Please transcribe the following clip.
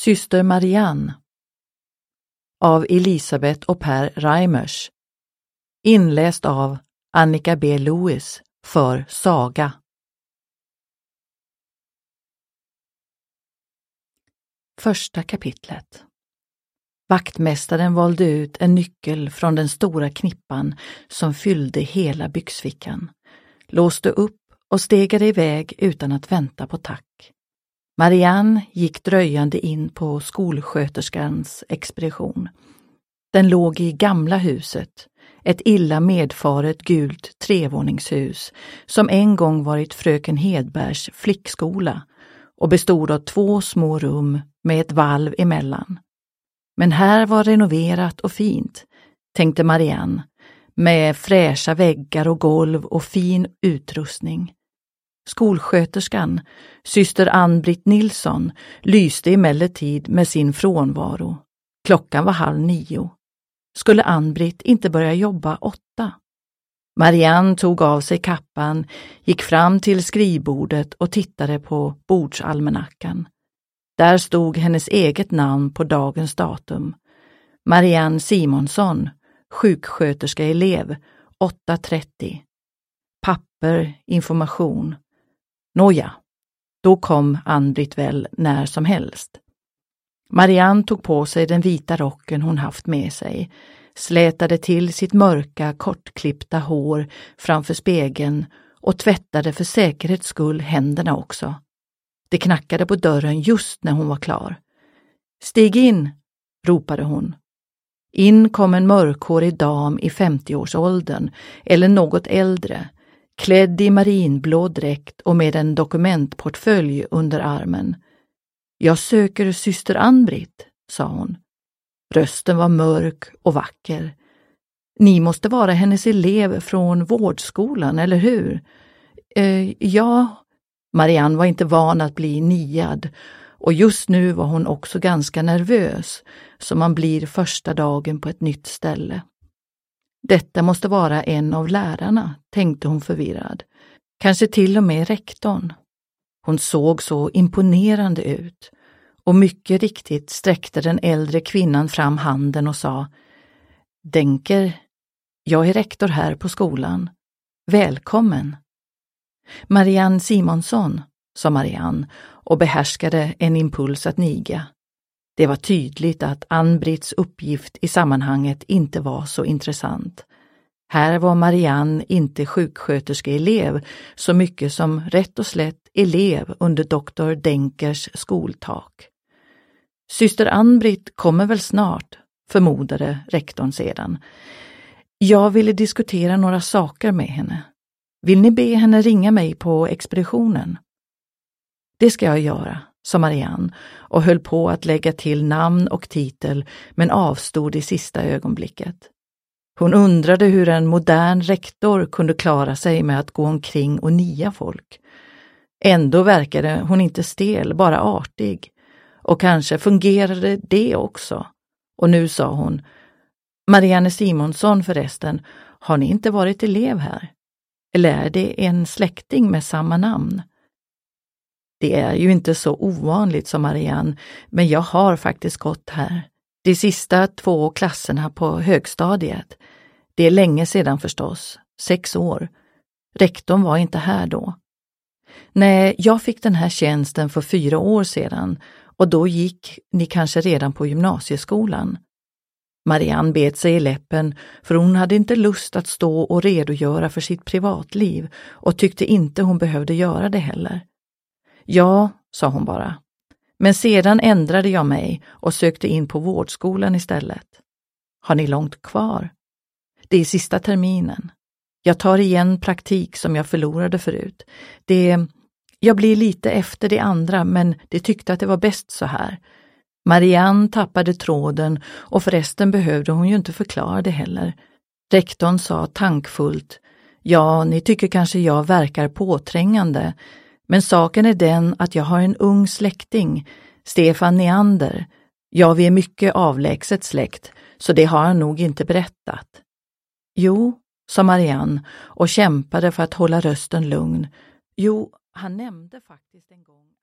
Syster Marianne av Elisabeth och Per Reimers. Inläst av Annika B. Lewis för Saga. Första kapitlet. Vaktmästaren valde ut en nyckel från den stora knippan som fyllde hela byxfickan, låste upp och stegade iväg utan att vänta på tack. Marianne gick dröjande in på skolsköterskans expedition. Den låg i gamla huset, ett illa medfaret gult trevåningshus som en gång varit fröken Hedbergs flickskola och bestod av 2 små rum med ett valv emellan. Men här var renoverat och fint, tänkte Marianne, med fräscha väggar och golv och fin utrustning. Skolsköterskan, syster Ann-Britt Nilsson, lyste emellertid med sin frånvaro. Klockan var 8:30. Skulle Ann-Britt inte börja jobba 8? Marianne tog av sig kappan, gick fram till skrivbordet och tittade på bordsalmanackan. Där stod hennes eget namn på dagens datum. Marianne Simonsson, sjuksköterska-elev, 8:30. Papper, information. Nåja, då kom Ann-Britt väl när som helst. Marianne tog på sig den vita rocken hon haft med sig, slätade till sitt mörka, kortklippta hår framför spegeln och tvättade för säkerhets skull händerna också. Det knackade på dörren just när hon var klar. Stig in, ropade hon. In kom en mörkhårig dam i 50-årsåldern eller något äldre, klädd i marinblå dräkt och med en dokumentportfölj under armen. Jag söker syster Ann-Britt, sa hon. Rösten var mörk och vacker. Ni måste vara hennes elev från vårdskolan, eller hur? Ja. Marianne var inte van att bli niad och just nu var hon också ganska nervös, som man blir första dagen på ett nytt ställe. Detta måste vara en av lärarna, tänkte hon förvirrad. Kanske till och med rektorn. Hon såg så imponerande ut och mycket riktigt sträckte den äldre kvinnan fram handen och sa: Denker, jag är rektor här på skolan. Välkommen. Marianne Simonsson, sa Marianne och behärskade en impuls att niga. Det var tydligt att Ann-Britts uppgift i sammanhanget inte var så intressant. Här var Marianne inte sjuksköterska-elev så mycket som rätt och slätt elev under doktor Denkers skoltak. Syster Ann-Britt kommer väl snart, förmodade rektorn sedan. Jag ville diskutera några saker med henne. Vill ni be henne ringa mig på expeditionen? Det ska jag göra, sa Marianne och höll på att lägga till namn och titel men avstod i sista ögonblicket. Hon undrade hur en modern rektor kunde klara sig med att gå omkring och nia folk. Ändå verkade hon inte stel, bara artig. Och kanske fungerade det också. Och nu sa hon: Marianne Simonsson förresten, har ni inte varit elev här? Eller är det en släkting med samma namn? Det är ju inte så ovanligt som Marianne, men jag har faktiskt gått här. De sista 2 klasserna på högstadiet. Det är länge sedan förstås, 6 år. Rektorn var inte här då. Nej, jag fick den här tjänsten för 4 år sedan och då gick ni kanske redan på gymnasieskolan. Marianne bet sig i läppen för hon hade inte lust att stå och redogöra för sitt privatliv och tyckte inte hon behövde göra det heller. Ja, sa hon bara. Men sedan ändrade jag mig och sökte in på vårdskolan istället. Har ni långt kvar? Det är sista terminen. Jag tar igen praktik som jag förlorade förut. Jag blir lite efter de andra, men de tyckte att det var bäst så här. Marianne tappade tråden och förresten behövde hon ju inte förklara det heller. Rektorn sa tankfullt: Ja, ni tycker kanske jag verkar påträngande, men saken är den att jag har en ung släkting, Stefan Neander. Ja, vi är mycket avlägset släkt, så det har han nog inte berättat. Jo, sa Marianne och kämpade för att hålla rösten lugn. Jo, han nämnde faktiskt en gång